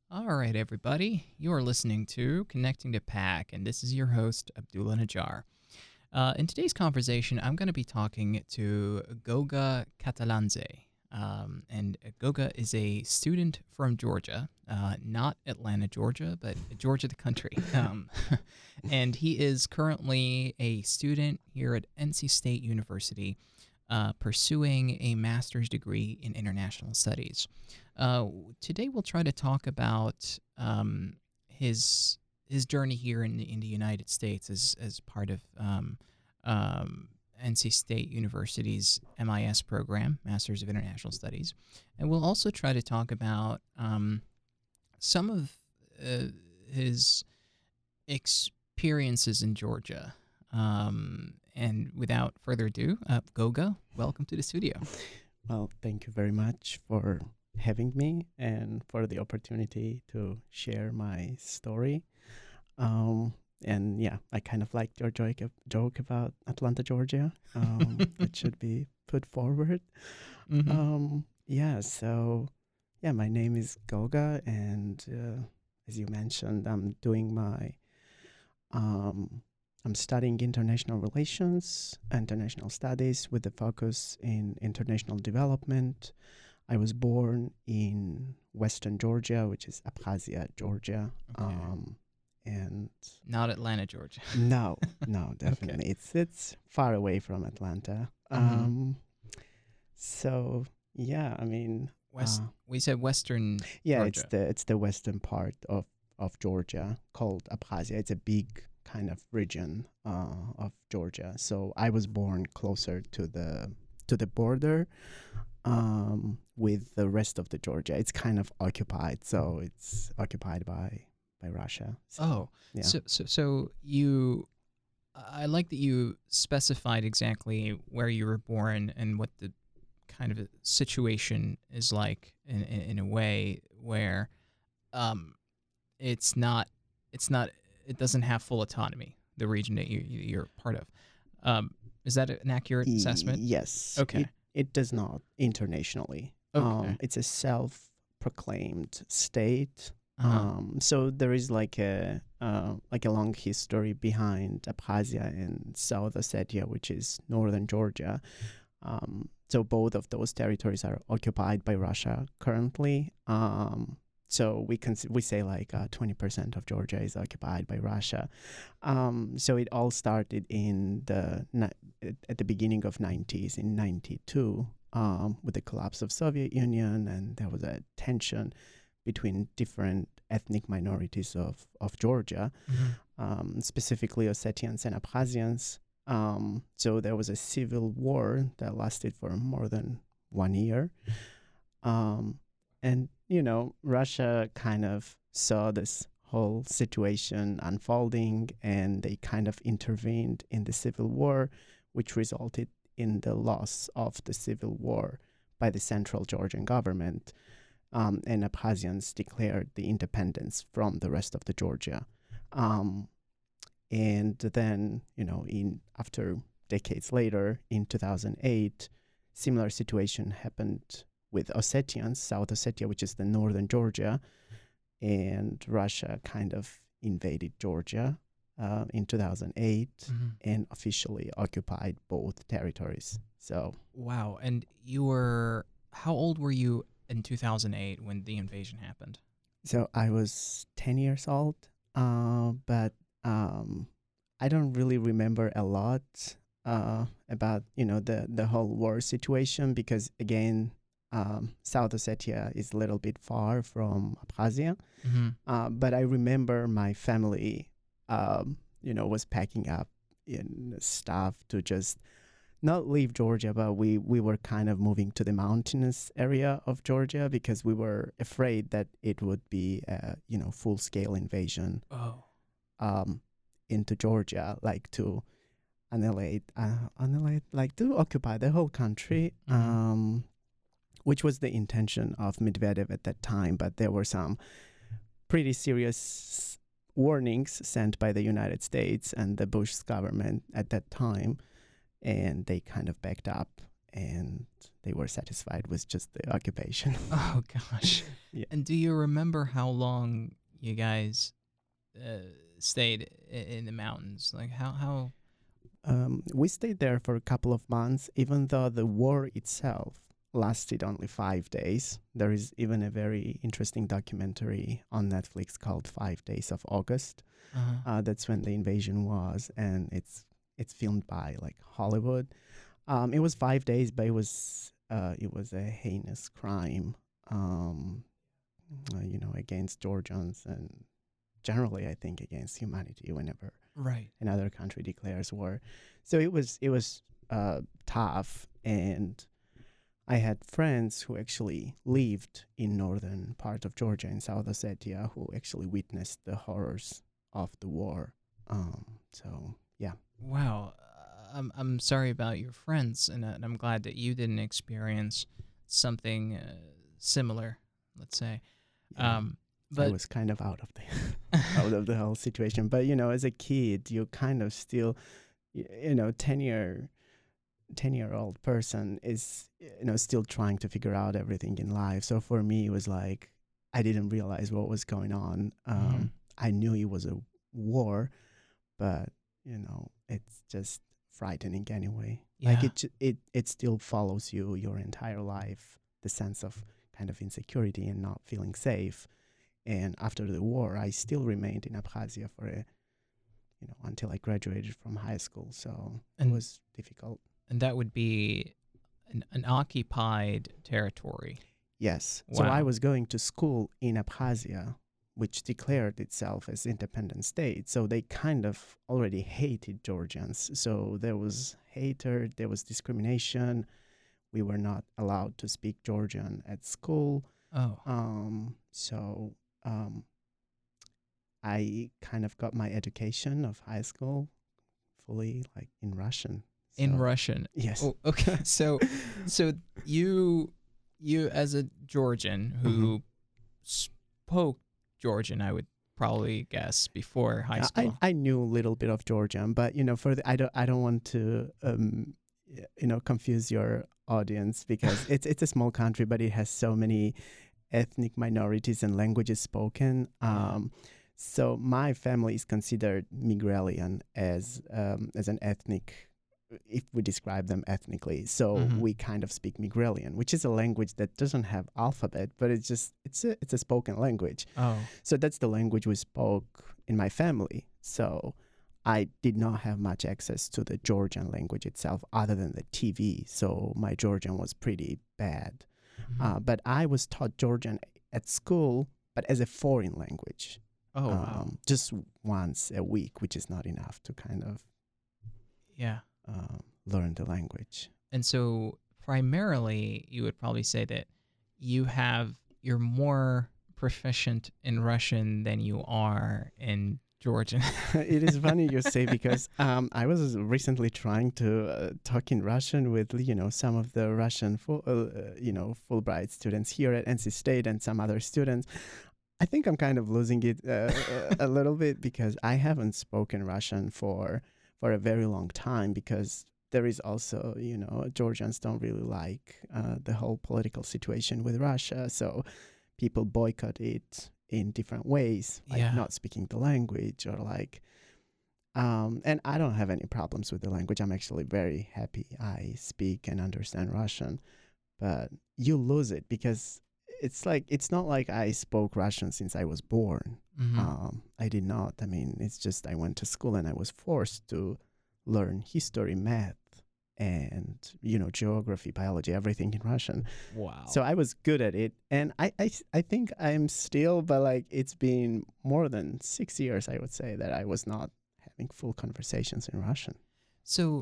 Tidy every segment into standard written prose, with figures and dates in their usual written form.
All right, everybody. You are listening to Connecting to Pack, and this is your host, Abdullah Najjar. In today's conversation, I'm going to be talking to Goga Catalanze. And Goga is a student from Georgia, not Atlanta, Georgia, but Georgia, the country. And he is currently a student here at NC State University, pursuing a master's degree in international studies. Today, we'll try to talk about his journey here in the United States as part of NC State University's MIS program, Masters of International Studies, and we'll also try to talk about some of his experiences in Georgia. And without further ado, Goga, welcome to the studio. Well, thank you very much for having me and for the opportunity to share my story. And yeah, I kind of liked your joke about Atlanta, Georgia. It should be put forward. Mm-hmm. My name is Goga, and as you mentioned, I'm studying international relations, international studies with a focus in international development. I was born in Western Georgia, which is Abkhazia, Georgia. Okay. And Not Atlanta, Georgia. no, definitely. Okay. It's far away from Atlanta. Mm-hmm. So yeah, I mean, We said Western. yeah, Georgia. it's the western part of Georgia called Abkhazia. It's a big kind of region of Georgia. So I was born closer to the border with the rest of the Georgia. It's kind of occupied, so it's occupied by Russia. So, yeah. So you, I like that you specified exactly where you were born and what the kind of situation is like in a way where it doesn't have full autonomy, the region that you're part of. Is that an accurate assessment? Yes. Okay. It does not internationally. Okay. It's a self-proclaimed state. Uh-huh. So there is like a long history behind Abkhazia and South Ossetia, which is northern Georgia. So both of those territories are occupied by Russia currently. So we say like 20% of Georgia is occupied by Russia. So it all started at the beginning of 90s in 92 with the collapse of Soviet Union, and there was a tension between different ethnic minorities of Georgia, Mm-hmm. specifically Ossetians and Abkhazians. So there was a civil war that lasted for more than 1 year. And, Russia kind of saw this whole situation unfolding, and they kind of intervened in the civil war, which resulted in the loss of the civil war by the central Georgian government. And Abkhazians declared the independence from the rest of the Georgia. And then, after decades later, in 2008, similar situation happened with Ossetians, South Ossetia, which is the northern Georgia, and Russia kind of invaded Georgia in 2008 Mm-hmm. and officially occupied both territories. So Wow. And how old were you in 2008 when the invasion happened? So I was 10 years old, but I don't really remember a lot about the whole war situation, because again, South Ossetia is a little bit far from Abkhazia. Mm-hmm. But I remember my family, was packing up in stuff to just not leave Georgia, but we were kind of moving to the mountainous area of Georgia because we were afraid that it would be a full-scale invasion into Georgia, like to annihilate, like to occupy the whole country, which was the intention of Medvedev at that time. But there were some pretty serious warnings sent by the United States and the Bush government at that time, and they kind of backed up and they were satisfied with just the occupation. Oh gosh. Yeah. And do you remember how long you guys stayed in the mountains? Like how? We stayed there for a couple of months, even though the war itself lasted only 5 days. There is even a very interesting documentary on Netflix called 5 Days of August. That's when the invasion was, and it's filmed by like Hollywood. It was 5 days, but it was a heinous crime, against Georgians and generally, I think, against humanity whenever Right. another country declares war. So it was tough, and I had friends who actually lived in northern part of Georgia in South Ossetia who actually witnessed the horrors of the war. So yeah. Wow. I'm sorry about your friends, and I'm glad that you didn't experience something similar. Let's say. Yeah. I But was kind of out of the out of the whole situation. But as a kid, you kind of still, 10-year-old person is still trying to figure out everything in life. So for me, it was like I didn't realize what was going on. I knew it was a war, but it's just frightening anyway. Like it still follows you your entire life. The sense of kind of insecurity and not feeling safe. And after the war, I still remained in Abkhazia for until I graduated from high school. So it was difficult. And that would be an occupied territory. Yes. Wow. So I was going to school in Abkhazia, which declared itself as independent state. So they kind of already hated Georgians. So there was hatred, there was discrimination. We were not allowed to speak Georgian at school. Oh. So I kind of got my education of high school fully like in Russian. So, in Russian. Yes. Oh, okay. So you as a Georgian who spoke Georgian, I would probably guess before high school. I knew a little bit of Georgian, but I don't want to confuse your audience because it's a small country, but it has so many ethnic minorities and languages spoken. So my family is considered Migrelian as an ethnic, if we describe them ethnically. So we kind of speak Migrelian, which is a language that doesn't have alphabet, but it's a spoken language. Oh. So that's the language we spoke in my family. So I did not have much access to the Georgian language itself other than the TV. So my Georgian was pretty bad. But I was taught Georgian at school, but as a foreign language. Oh, wow. Just once a week, which is not enough to kind of learn the language. And so primarily you would probably say that you're more proficient in Russian than you are in Georgian. It is funny you say because I was recently trying to talk in Russian with some of the Russian Fulbright students here at NC State and some other students. I think I'm kind of losing it a little bit because I haven't spoken Russian for a very long time because there is also Georgians don't really like the whole political situation with Russia, so people boycott it in different ways, like not speaking the language or like, and I don't have any problems with the language. I'm actually very happy I speak and understand Russian, but you lose it because it's not like I spoke Russian since I was born. I did not. I mean, it's just I went to school and I was forced to learn history, math, and geography, biology, everything in Russian. Wow. So I was good at it, and I think I'm still, but like it's been more than 6 years, I would say, that I was not having full conversations in Russian. So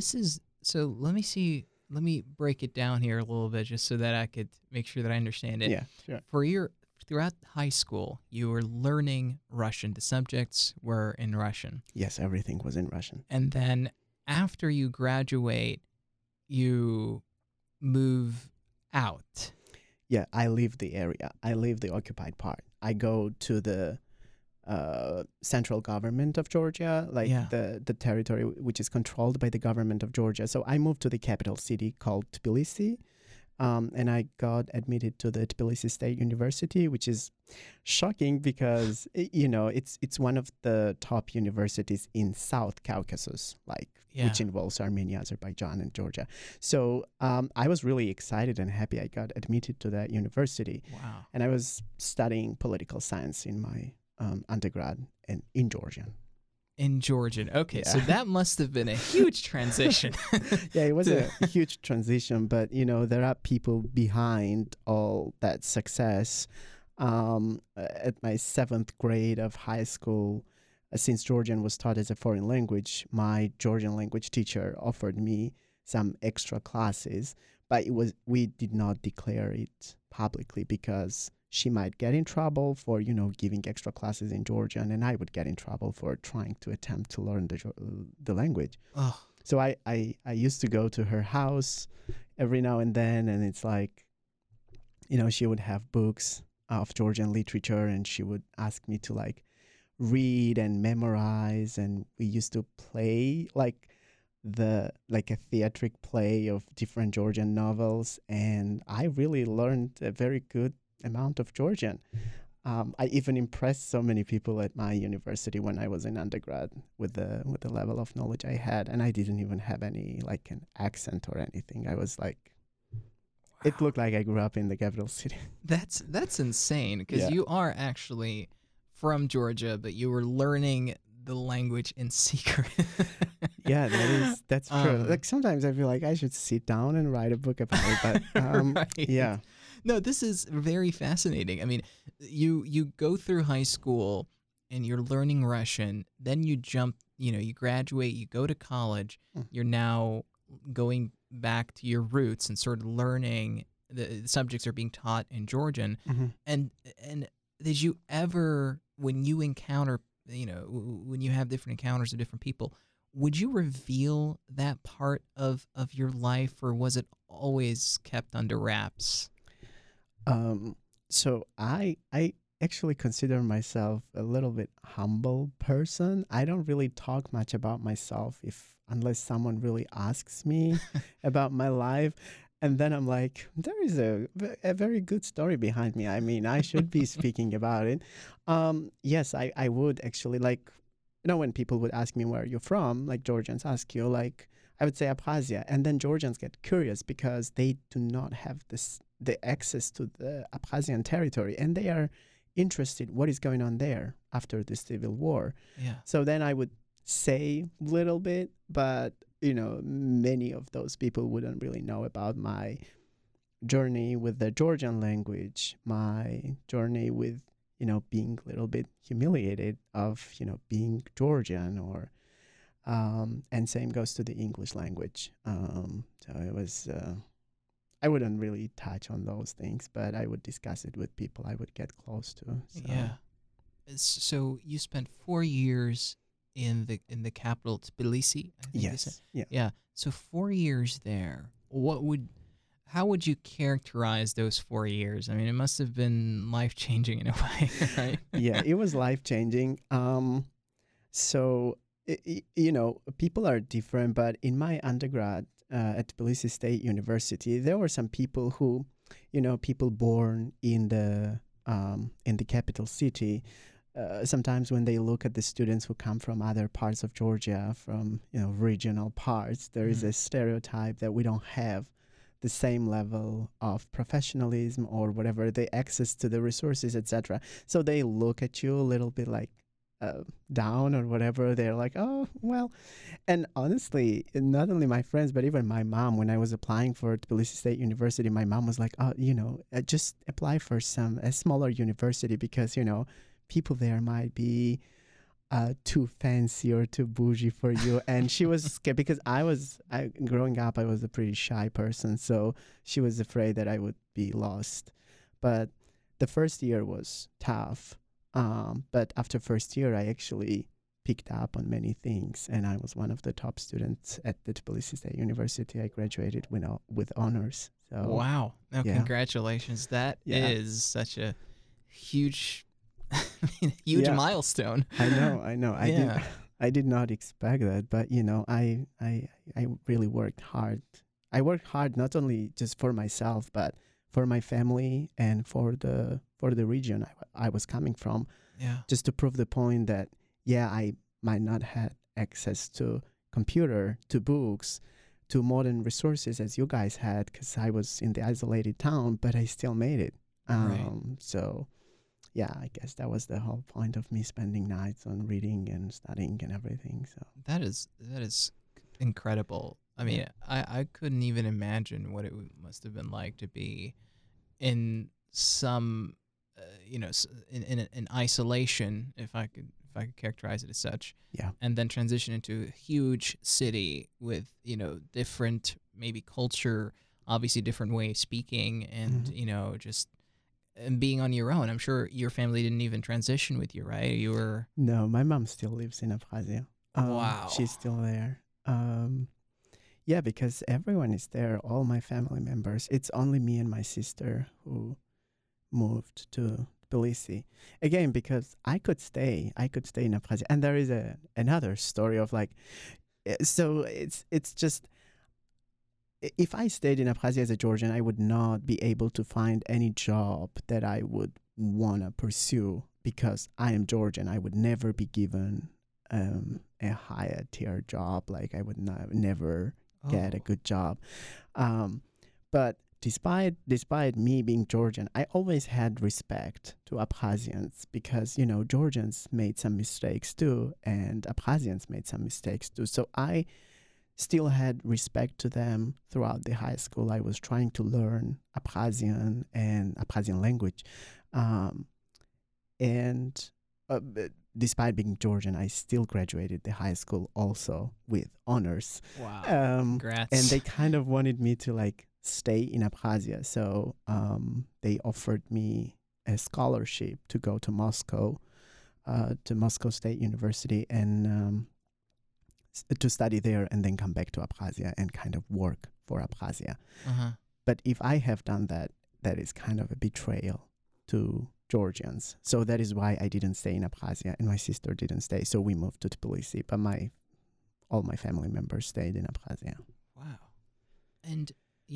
let me break it down here a little bit just so that I could make sure that I understand it. Yeah, sure. Throughout high school, you were learning Russian. The subjects were in Russian. Yes, everything was in Russian. And then after you graduate, you move out. Yeah, I leave the area. I leave the occupied part. I go to the central government of Georgia, like Yeah. the territory which is controlled by the government of Georgia. So I moved to the capital city called Tbilisi, and I got admitted to the Tbilisi State University, which is shocking because it's one of the top universities in South Caucasus, like Yeah. which involves Armenia, Azerbaijan, and Georgia. So I was really excited and happy I got admitted to that university, Wow. and I was studying political science in my undergrad and in Georgian. In Georgian. Okay, so Yeah. that must have been a huge transition. Yeah, it was to- a huge transition, but there are people behind all that success. At my 7th grade of high school, since Georgian was taught as a foreign language, my Georgian language teacher offered me some extra classes, but we did not declare it publicly because she might get in trouble for giving extra classes in Georgian, and I would get in trouble for trying to attempt to learn the language. oh, So I used to go to her house every now and then, and it's like, she would have books of Georgian literature, and she would ask me to like read and memorize, and we used to play like a theatric play of different Georgian novels, and I really learned a very good amount of Georgian. I even impressed so many people at my university when I was in undergrad with the level of knowledge I had, and I didn't even have any like an accent or anything. I was like, it looked like I grew up in the capital city. that's insane because Yeah. you are actually from Georgia, but you were learning the language in secret. Yeah, that's true. Um, Like sometimes I feel like I should sit down and write a book about it, but Right. yeah, No, this is very fascinating. I mean, you go through high school and you're learning Russian, then you jump, you graduate, you go to college, Mm. you're now going back to your roots and sort of learning the subjects are being taught in Georgian. mhm. And did you ever, when you encounter, when you have different encounters with different people, would you reveal that part of your life, or was it always kept under wraps? So I actually consider myself a little bit humble person. I don't really talk much about myself unless someone really asks me about my life. And then I'm like, there is a very good story behind me. I mean, I should be speaking about it. Yes, I would actually like, when people would ask me where you're from, like Georgians ask you, like, I would say Abkhazia. And then Georgians get curious because they do not have the access to the Abkhazian territory. And they are interested what is going on there after the civil war. Yeah. So then I would say a little bit, but many of those people wouldn't really know about my journey with the Georgian language, my journey with being a little bit humiliated of being Georgian, or and same goes to the English language. So it was I wouldn't really touch on those things, but I would discuss it with people I would get close to. So. Yeah. So you spent 4 years in the capital, Tbilisi, I think you said. Yes. Yeah. Yeah. So 4 years there. How would you characterize those 4 years? I mean, it must have been life-changing in a way, right? Yeah, it was life-changing. So people are different, but in my undergrad at Tbilisi State University, there were some people who, people born in the capital city. Sometimes when they look at the students who come from other parts of Georgia, from regional parts, there is a stereotype that we don't have the same level of professionalism or whatever, the access to the resources, etc. So they look at you a little bit like down or whatever. They're like, oh, well. And honestly, not only my friends, but even my mom, when I was applying for Tbilisi State University, my mom was like, oh, just apply for a smaller university because, people there might be too fancy or too bougie for you. And she was scared because growing up, I was a pretty shy person. So she was afraid that I would be lost. But the first year was tough. But after first year, I actually picked up on many things. And I was one of the top students at the Tbilisi State University. I graduated with honors. So, Wow. No, yeah. congratulations. That Yeah. is such a huge Huge Yeah, milestone. I know. Yeah. I did not expect that, but I really worked hard. I worked hard not only just for myself, but for my family and for the region I was coming from, Yeah. just to prove the point that yeah, I might not have access to computer, to books, to modern resources as you guys had, because I was in the isolated town, but I still made it. Right. So yeah, I guess that was the whole point of me spending nights on reading and studying and everything. So That is incredible. I yeah, mean, I couldn't even imagine what it must have been like to be in some, in isolation, if I could characterize it as such, yeah, and then transition into a huge city with different maybe culture, obviously different way of speaking, and mhm. just and being on your own. I'm sure your family didn't even transition with you, right? You were No, my mom still lives in Abkhazia. wow. She's still there. Yeah, because everyone is there, all my family members. It's only me and my sister who moved to Tbilisi. Again, because I could stay in Abkhazia. And there is another story of like, so it's just, if I stayed in Abkhazia as a Georgian, I would not be able to find any job that I would want to pursue because I am Georgian. I would never be given a higher tier job. Like I would never get a Oh, good job. Um, but despite me being Georgian, I always had respect to Abkhazians because Georgians made some mistakes too, and Abkhazians made some mistakes too. So I still had respect to them throughout the high school. I was trying to learn Abkhazian and Abkhazian language. Um, and despite being Georgian, I still graduated the high school also with honors. wow. Um, and Congrats. they kind of wanted me to like stay in Abkhazia. So they offered me a scholarship to go to Moscow State University and to study there and then come back to Abkhazia and kind of work for Abkhazia. Uh-huh. But if I have done that, that is kind of a betrayal to Georgians. So that is why I didn't stay in Abkhazia and my sister didn't stay. So we moved to Tbilisi, but all my family members stayed in Abkhazia. Wow. And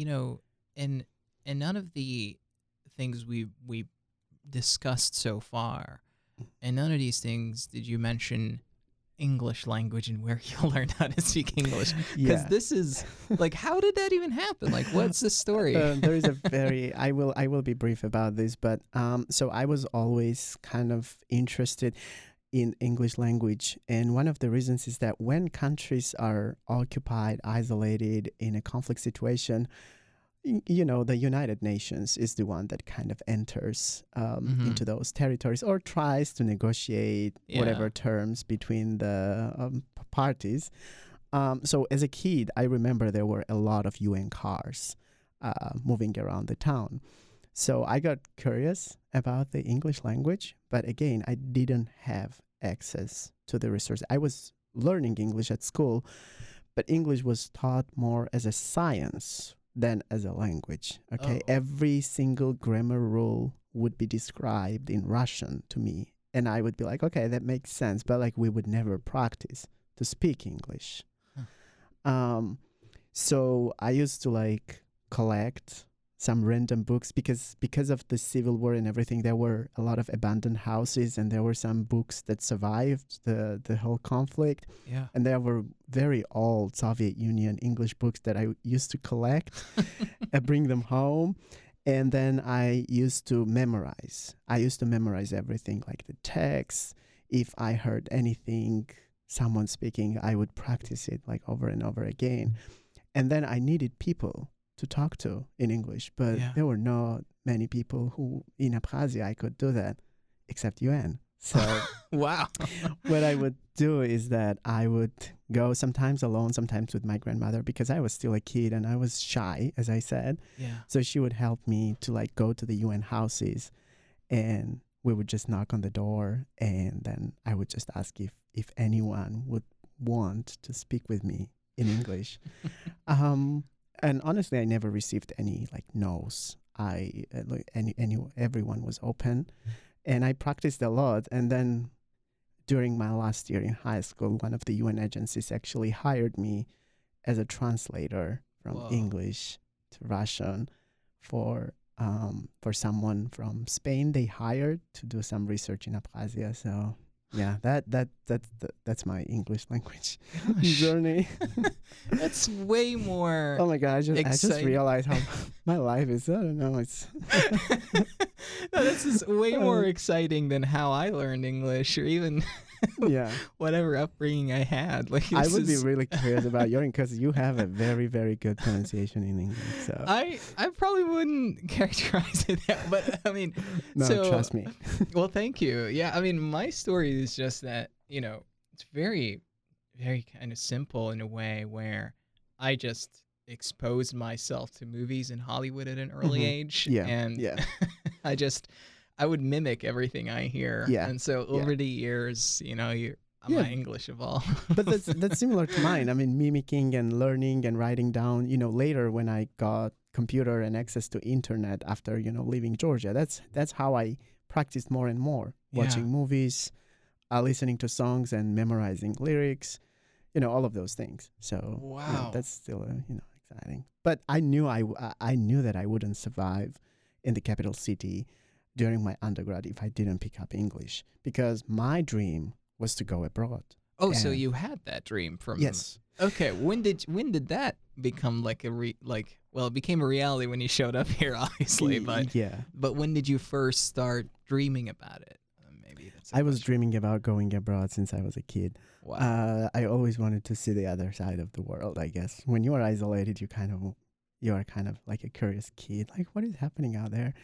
and none of the things we discussed so far, and none of these things did you mention English language and where you learned how to speak English. Because Yeah. this is like, how did that even happen? Like, what's the story? There is a very I will be brief about this, but so I was always kind of interested in English language, and one of the reasons is that when countries are occupied, isolated in a conflict situation, the United Nations is the one that kind of enters Mm-hmm. into those territories or tries to negotiate Yeah. whatever terms between the parties. So as a kid, I remember there were a lot of UN cars moving around the town. So I got curious about the English language, but again, I didn't have access to the resources. I was learning English at school, but English was taught more as a science than as a language. Okay, Oh. every single grammar rule would be described in Russian to me, and I would be like, okay, that makes sense, but like we would never practice to speak English. Um, so I used to like collect some random books because of the civil war and everything. There were a lot of abandoned houses, and there were some books that survived the whole conflict. Yeah. And there were very old Soviet Union English books that I used to collect and bring them home. And then I used to memorize. I used to memorize everything, like the text. If I heard anything, someone speaking, I would practice it like over and over again. And then I needed people to talk to in English, but Yeah. there were not many people who in Abkhazia I could do that, except UN. So Wow. what I would do is that I would go sometimes alone, sometimes with my grandmother, because I was still a kid and I was shy, as I said. Yeah. So she would help me to like go to the UN houses, and we would just knock on the door, and then I would just ask if anyone would want to speak with me in English. And honestly, I never received any like no's. Everyone was open, and I practiced a lot. And then during my last year in high school, one of the UN agencies actually hired me as a translator from Whoa. English to Russian for someone from Spain they hired to do some research in Abkhazia. So yeah, that's my English language Gosh, journey. that's way more. Oh my god, I just exciting. realized how my life is. I don't know. It's No, this is way more Uh, exciting than how I learned English, or even yeah. whatever upbringing I had. Like I this would be is- really curious about your because you have a very very good pronunciation in English. So I probably wouldn't characterize it that, but I mean, no, so trust me. well, thank you. Yeah, I mean, my story is just that, it's very, very kind of simple in a way where I just exposed myself to movies in Hollywood at an early Mhm. age. Yeah, And yeah. I would mimic everything I hear. Yeah, And so yeah. over the years, Yeah. my English evolved. But that's similar to mine. I mean, mimicking and learning and writing down. Later when I got computer and access to internet after leaving Georgia, that's how I practiced more and more. Watching Yeah. movies, listening to songs, and memorizing lyrics. All of those things. So Wow. that's still exciting. But I knew that I wouldn't survive in the capital city during my undergrad if I didn't pick up English because my dream was to go abroad. Oh, so And- you had that dream from Yes. Okay, when did that become like it became a reality when you showed up here, obviously, but yeah, when did you first start dreaming about it? Maybe that's a I was question. dreaming about going abroad since I was a kid. Wow. I always wanted to see the other side of the world. I guess when you are isolated, you are kind of like a curious kid. Like, what is happening out there?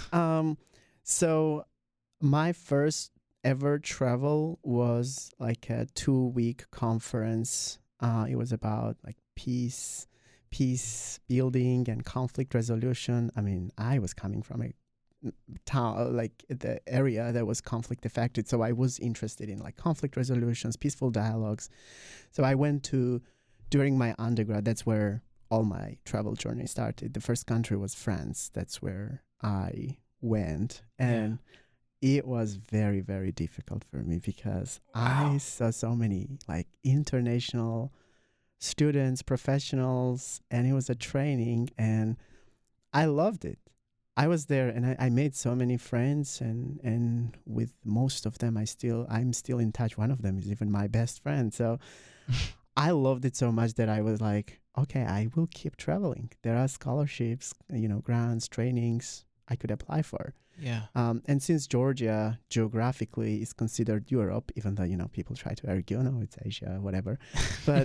So my first ever travel was like a 2-week conference. It was about like peace building and conflict resolution. I mean, I was coming from a town, like the area that was conflict affected. So I was interested in like conflict resolutions, peaceful dialogues. So I went during my undergrad, that's where all my travel journey started. The first country was France. That's where I went. And it was very, very difficult for me because Wow. I saw so many like international students, professionals, and it was a training and I loved it. I was there and I made so many friends and with most of them I'm still in touch. One of them is even my best friend. So I loved it so much that I was like, okay, I will keep traveling. There are scholarships, grants, trainings I could apply for. Yeah. And since Georgia geographically is considered Europe, even though, people try to argue, no, it's Asia, whatever. But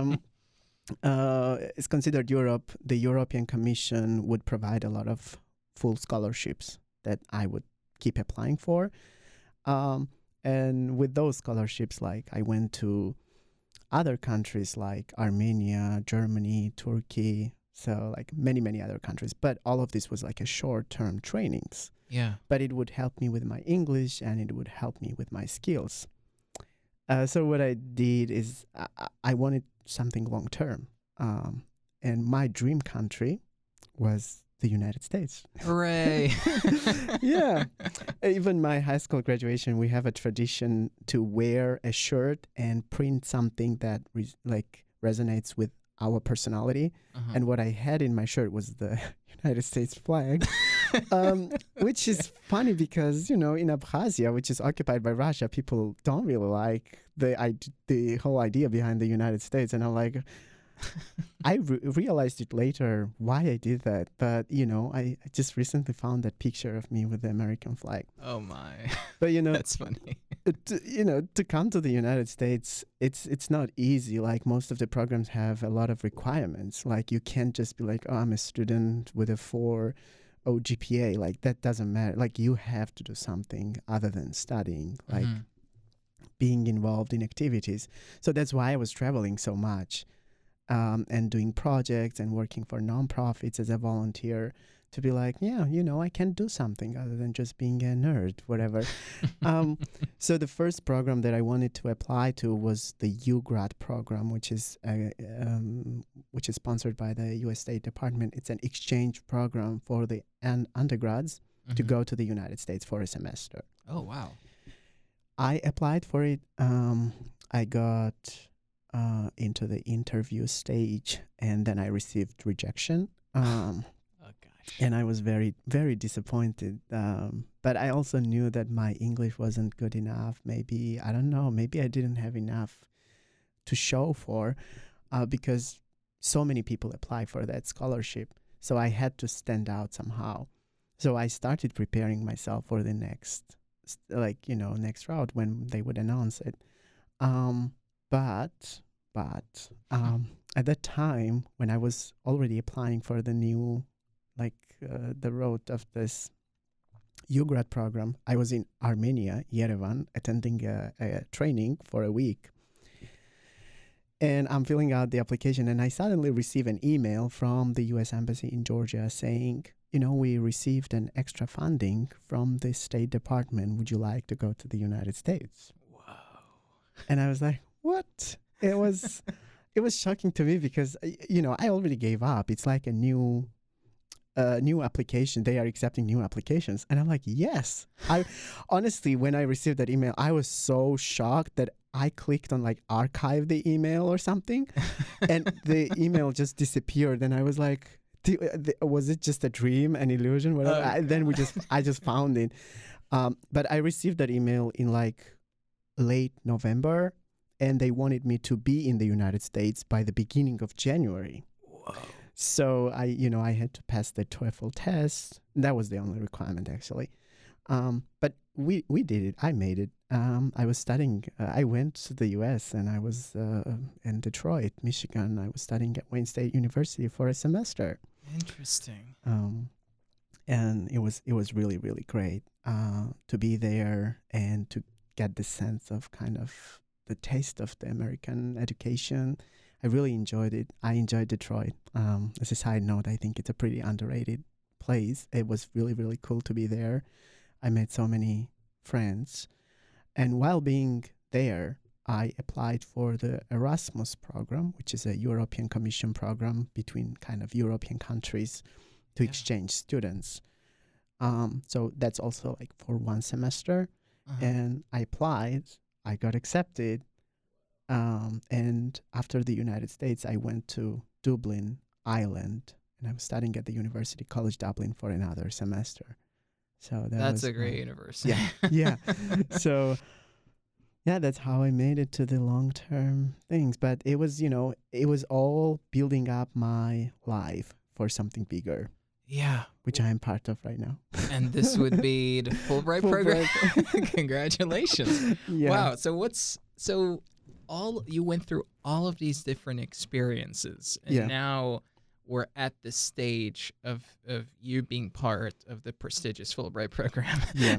it's considered Europe. The European Commission would provide a lot of full scholarships that I would keep applying for. And with those scholarships, like I went to other countries like Armenia, Germany, Turkey, so like many, many other countries. But all of this was like a short-term trainings. Yeah. But it would help me with my English and it would help me with my skills. So what I did is I wanted something long-term. And my dream country was the United States. Hooray. Yeah. Even my high school graduation, we have a tradition to wear a shirt and print something that resonates with our personality. Uh-huh. And what I had in my shirt was the United States flag, which is funny because, in Abkhazia, which is occupied by Russia, people don't really like the whole idea behind the United States. And I'm like, I realized it later why I did that. But, I just recently found that picture of me with the American flag. Oh my. But, That's funny. to come to the United States, it's not easy. Like most of the programs have a lot of requirements. Like you can't just be like, oh, I'm a student with a 4.0 GPA. Like that doesn't matter. Like you have to do something other than studying, like Mhm. being involved in activities. So that's why I was traveling so much. And doing projects and working for nonprofits as a volunteer to be like, yeah, I can do something other than just being a nerd, whatever. So the first program that I wanted to apply to was the UGRAD program, which is sponsored by the U.S. State Department. It's an exchange program for the undergrads to Mhm. go to the United States for a semester. Oh, wow. I applied for it. I got into the interview stage, and then I received rejection. Oh, gosh. And I was very, very disappointed. But I also knew that my English wasn't good enough. Maybe, I don't know, maybe I didn't have enough to show for, because so many people apply for that scholarship. So I had to stand out somehow. So I started preparing myself for the next route when they would announce it. Um, but at that time, when I was already applying for the new, the road of this UGRAD program, I was in Armenia, Yerevan, attending a training for a week. And I'm filling out the application, and I suddenly receive an email from the U.S. Embassy in Georgia saying, we received an extra funding from the State Department. Would you like to go to the United States? Whoa. And I was like, what? It was shocking to me because, I already gave up. It's like a new application. They are accepting new applications. And I'm like, yes. I honestly, when I received that email, I was so shocked that I clicked on archive the email or something, and the email just disappeared. And I was like, was it just a dream, an illusion, whatever? Then I just found it. But I received that email in late November, and they wanted me to be in the United States by the beginning of January. Whoa. So I had to pass the TOEFL test. That was the only requirement, actually. But we did it. I made it. I was studying. I went to the U.S. and I was in Detroit, Michigan. I was studying at Wayne State University for a semester. Interesting. And it was really, really great to be there and to get the sense of kind of the taste of the American education. I really enjoyed it. I enjoyed Detroit. As a side note, I think it's a pretty underrated place. It was really, really cool to be there. I made so many friends. And while being there, I applied for the Erasmus program, which is a European Commission program between kind of European countries to exchange students. So that's also for one semester. Uh-huh. And I applied. I got accepted. And after the United States, I went to Dublin, Ireland, and I was studying at the University College Dublin for another semester. So that's a great university. Yeah, yeah. So, yeah, that's how I made it to the long-term things. But it was, it was all building up my life for something bigger. Yeah. Which I am part of right now. And this would be the Fulbright program. Congratulations. Yeah. Wow. So you went through all of these different experiences, and now we're at the stage of you being part of the prestigious Fulbright program. Yeah.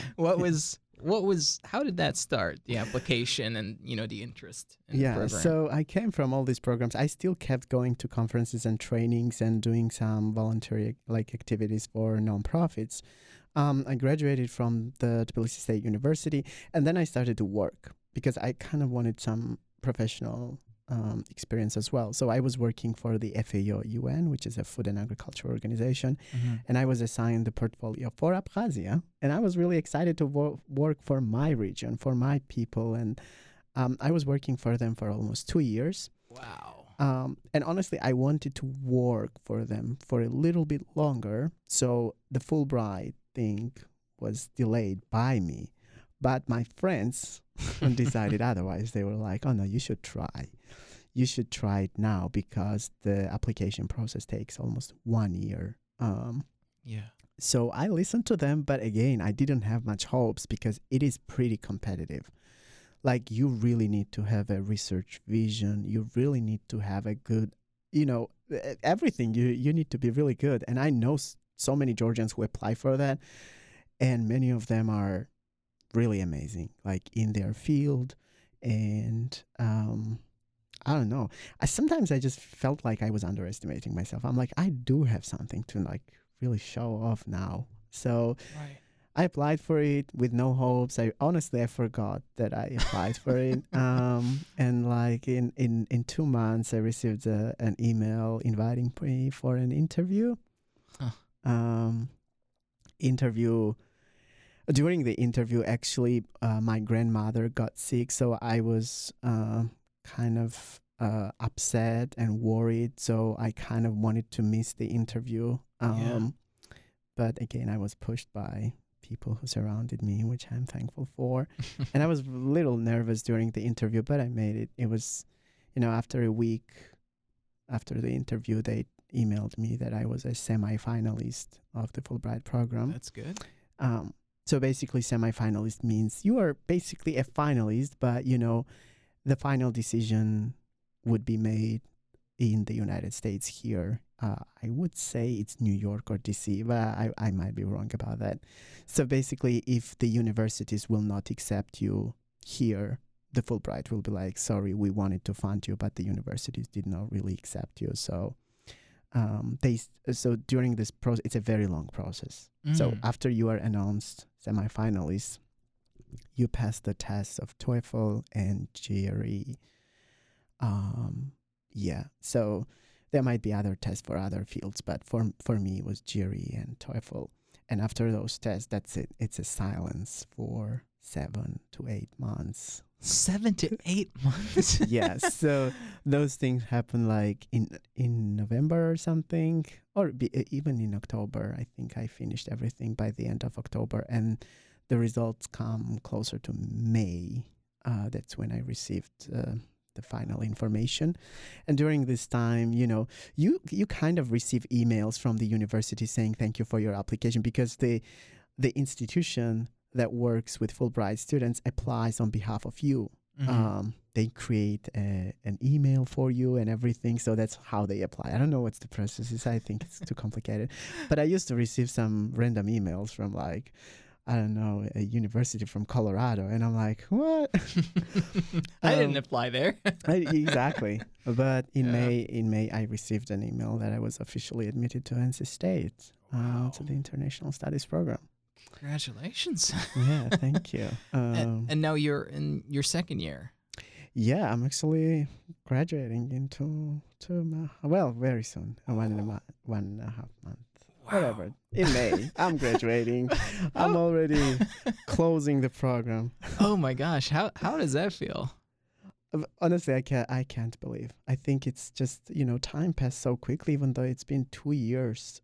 How did that start, the application and the interest in the program? So I came from all these programs. I still kept going to conferences and trainings and doing some voluntary activities for nonprofits. I graduated from the Tbilisi State University, and then I started to work because I kind of wanted some professional experience as well. So I was working for the FAO UN, which is a food and agriculture organization, and I was assigned the portfolio for Abkhazia, and I was really excited to work for my region, for my people, and I was working for them for almost 2 years. Wow. And honestly, I wanted to work for them for a little bit longer, so the Fulbright thing was delayed by me. But my friends decided otherwise. They were like, oh, no, you should try. You should try it now because the application process takes almost 1 year. So I listened to them, but again, I didn't have much hopes because it is pretty competitive. You really need to have a research vision. You really need to have a good, everything. You need to be really good. And I know so many Georgians who apply for that, and many of them are really amazing, in their field. And I don't know. Sometimes I just felt like I was underestimating myself. I'm like, I do have something to really show off now. So I applied for it with no hopes. I forgot that I applied for it. And in 2 months, I received an email inviting me for an interview. Interview. During the interview, actually, my grandmother got sick, so I was kind of upset and worried. So I kind of wanted to miss the interview. Yeah. But again, I was pushed by people who surrounded me, which I'm thankful for. And I was a little nervous during the interview, but I made it. It was, after a week after the interview, they emailed me that I was a semi-finalist of the Fulbright program. That's good. So basically, semi-finalist means you are basically a finalist, but the final decision would be made in the United States here. I would say it's New York or DC, but I might be wrong about that. So basically, if the universities will not accept you here, the Fulbright will be like, sorry, we wanted to fund you, but the universities did not really accept you. So so during this process, it's a very long process. So after you are announced semi-finalist, you pass the tests of TOEFL and GRE. So there might be other tests for other fields, but for me, it was GRE and TOEFL. And after those tests, that's it. It's a silence for 7 to 8 months. 7 to 8 months. Yes. So those things happen like in November or something, or even in October. I think I finished everything by the end of October, and the results come closer to May. That's when I received the final information. And during this time, you kind of receive emails from the university saying thank you for your application, because the institution that works with Fulbright students applies on behalf of you. They create an email for you and everything. So that's how they apply. I don't know what's the process is. I think it's too complicated. But I used to receive some random emails from like, I don't know, a university from Colorado. And I'm like, what? I didn't apply there. Exactly. But in May, I received an email that I was officially admitted to NC State, to the International Studies program. Congratulations. Yeah, thank you. And now you're in your second year. Yeah, I'm actually graduating into very soon. 1.5 months. Wow. Whatever. In May, I'm graduating. I'm already closing the program. Oh my gosh, how does that feel? Honestly, I can't believe. I think it's just, time passed so quickly, even though it's been 2 years.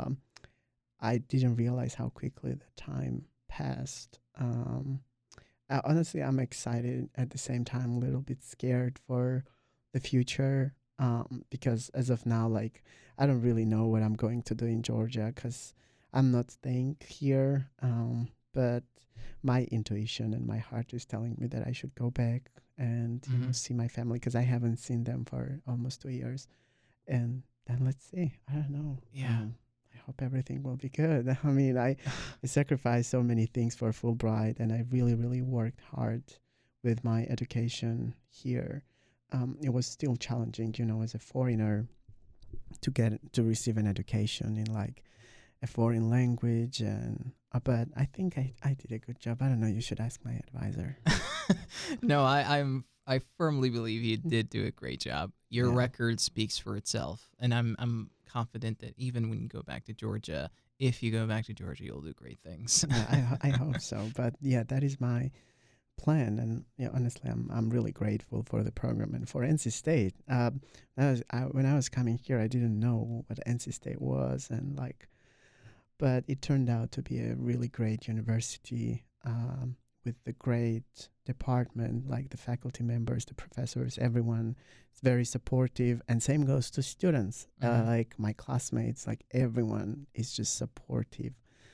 I didn't realize how quickly the time passed. Honestly, I'm excited at the same time, a little bit scared for the future, because as of now, like, I don't really know what I'm going to do in Georgia, because I'm not staying here. But my intuition and my heart is telling me that I should go back and see my family, because I haven't seen them for almost 2 years. And then let's see. I don't know. Yeah. I hope everything will be good. I mean, I sacrificed so many things for Fulbright, and I really, really worked hard with my education here. It was still challenging, as a foreigner, to receive an education in like a foreign language, and but I think I did a good job. I don't know. You should ask my advisor. No, I firmly believe you did do a great job. Your record speaks for itself, and I'm confident that even when you go back to Georgia, if you go back to Georgia, you'll do great things. Yeah, I hope so. But yeah, that is my plan, and honestly, I'm really grateful for the program and for NC State. When I was coming here, I didn't know what NC State was, and but it turned out to be a really great university, with the great department, like the faculty members, the professors, everyone is very supportive, and same goes to students. Like my classmates, like everyone is just supportive.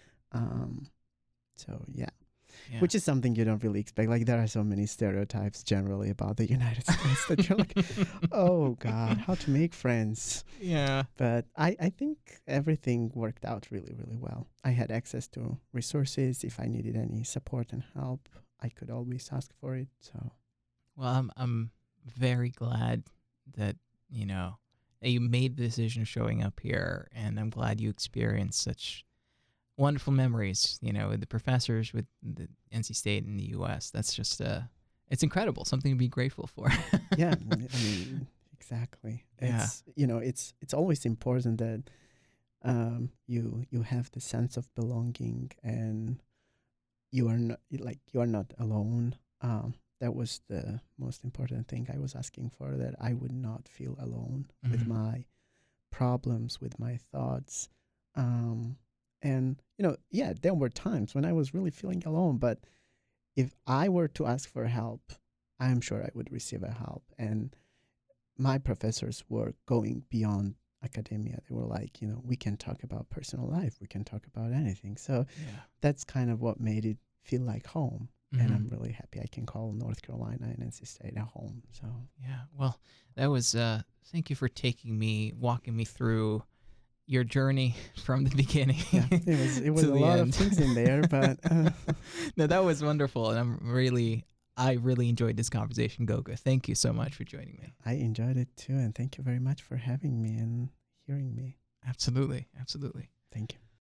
So yeah. Which is something you don't really expect. Like, there are so many stereotypes generally about the United States that you're like, oh God, how to make friends. Yeah. But I think everything worked out really, really well. I had access to resources. If I needed any support and help, I could always ask for it. So, well, I'm very glad that that you made the decision of showing up here, and I'm glad you experienced such wonderful memories, with the professors, with the NC State and the U.S. That's just it's incredible, something to be grateful for. Yeah, I mean, exactly. It's always important that you have the sense of belonging and you are not like you are not alone. That was the most important thing I was asking for, that I would not feel alone with Mhm. my problems, with my thoughts. And yeah, there were times when I was really feeling alone, but if I were to ask for help, I'm sure I would receive a help. And my professors were going beyond academia. They were like, we can talk about personal life, we can talk about anything. So Yeah. that's kind of what made it feel like home. And Mhm. I'm really happy I can call North Carolina and NC State a home. So Yeah. Well, that was thank you for walking me through your journey from the beginning yeah, it was to a the lot of end. things in there, but No, that was wonderful, and I really enjoyed this conversation, Goga. Thank you so much for joining me. I enjoyed it too. And thank you very much for having me and hearing me. Absolutely, absolutely. Thank you.